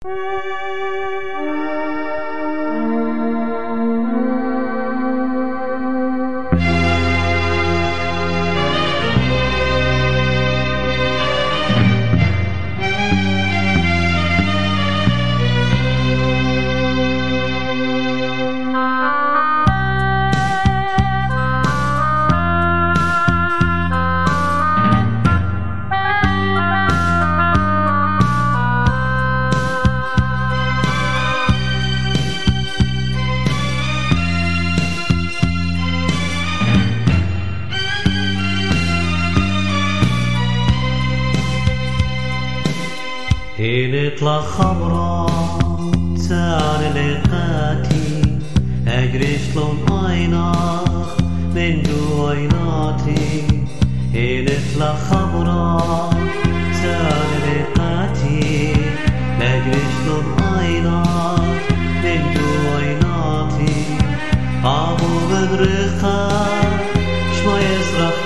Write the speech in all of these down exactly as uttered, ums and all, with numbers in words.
هي نطلع خضرا تعال لقاتي أجري شلون عيناك من جو عيناتي. هي نطلع خضرا تعال لقاتي أجري شلون عيناك من جو عيناتي. أبو بدرخا شما يسرح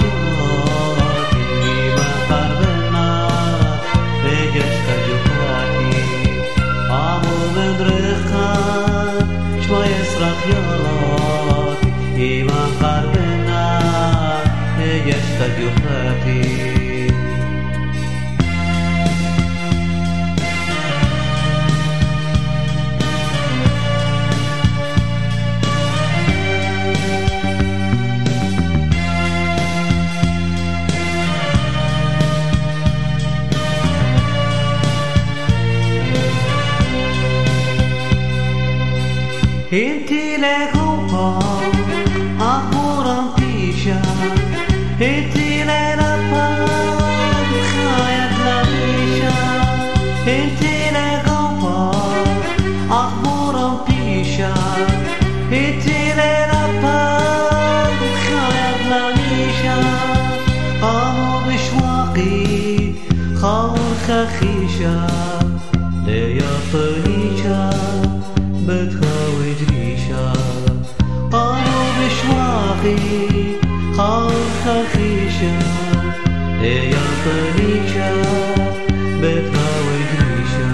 إيمان قلبنا يشتاق يفاتي. Inti legupa apuran pisha, inti le lapad khayat la pisha. Inti legupa apuran pisha, inti le lapad khayat la pisha. Amo bishwaqi khawr khakhisha ليطليشا بتخاوي جريشا. قالوا بشواقي خاور خخيشا يا طليشا بتخاوي جريشا.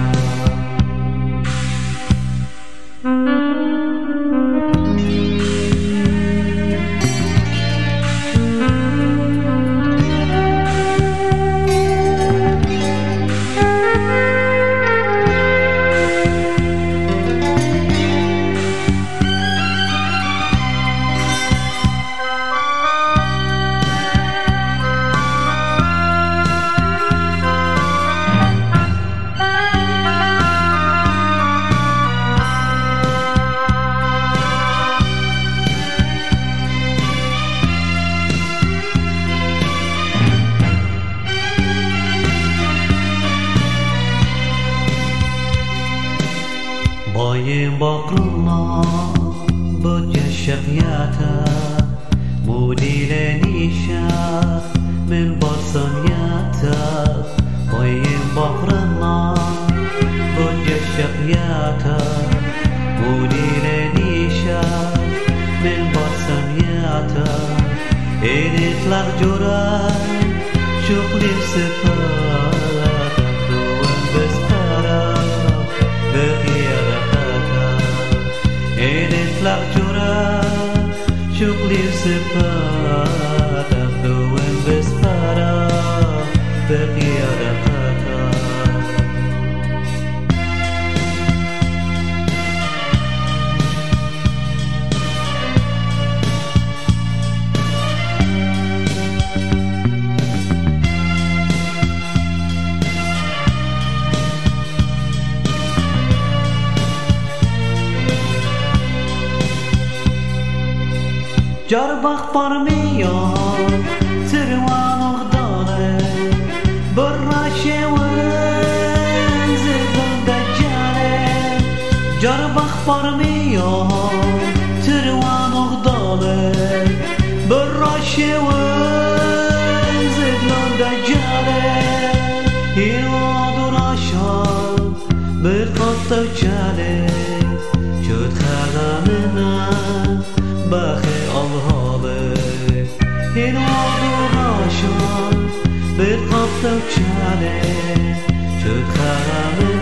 باين بقرنا بوجه الشقياتا مودي لنيشا من بصمياتا. باين بقرنا بوجه الشقياتا مودي لنيشا من بصمياتا. إني طلع جران شغلي بسفارة دوان بسفارة بغير إنطلق جرا شغلي بسفارة دوين بسفارة بقي رقاتا. جربك برميان تروان وغدالة بالراشة وانزل دجالة. جربك برميان تروان وغدالة بالراشة وانزل دجالة. ينادوا راشان بالخط وجالة شد خدمنا باخي الهالة. ينادوا راشان بالخط وجالة شد خدمنا